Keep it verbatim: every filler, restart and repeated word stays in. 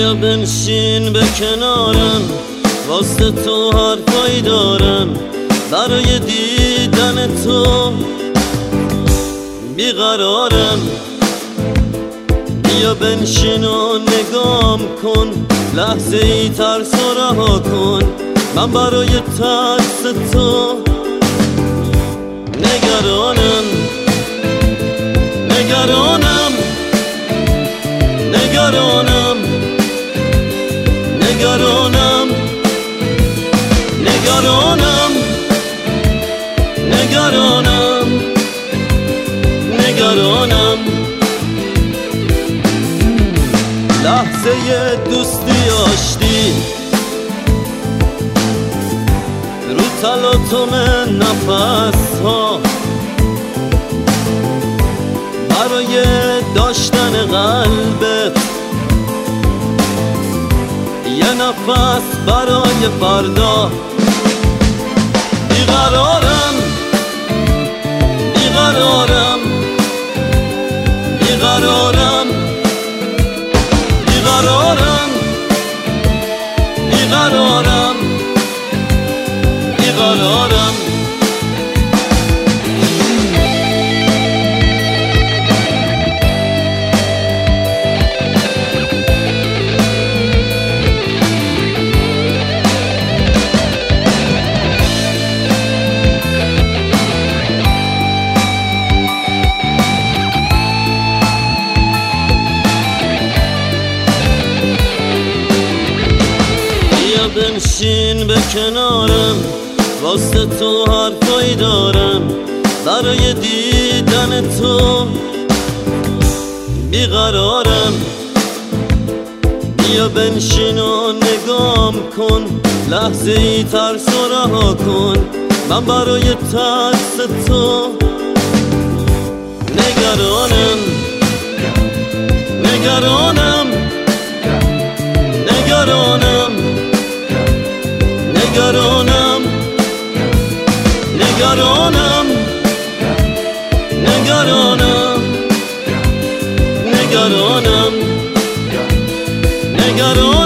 بیا بنشین به کنارم، واسه تو حرفایی دارم، برای دیدن تو بیقرارم. بیا بنشین و نگام کن، لحظه ای ترس و رها کن، من برای ترس تو نگرانم. نگرانم نگرانم نگرانم نگرانم نگرانم نگرانم لحظه دوستی آشتی رو تلاطم نفس ها، برای داشتن قلبت یه نفس برای فردا. بیقرارم بیقرارم بیقرارم بیقرارم بیقرارم بیقرارم بنشین به کنارم، واسه تو حرفایی دارم، برای دیدن تو بیقرارم. بیا بنشین و نگام کن، لحظه ای ترس و رها کن، من برای ترس تو نگرانم. نگرانم نگرانم نگرانم نگرانم نگرانم نگرانم نگرانم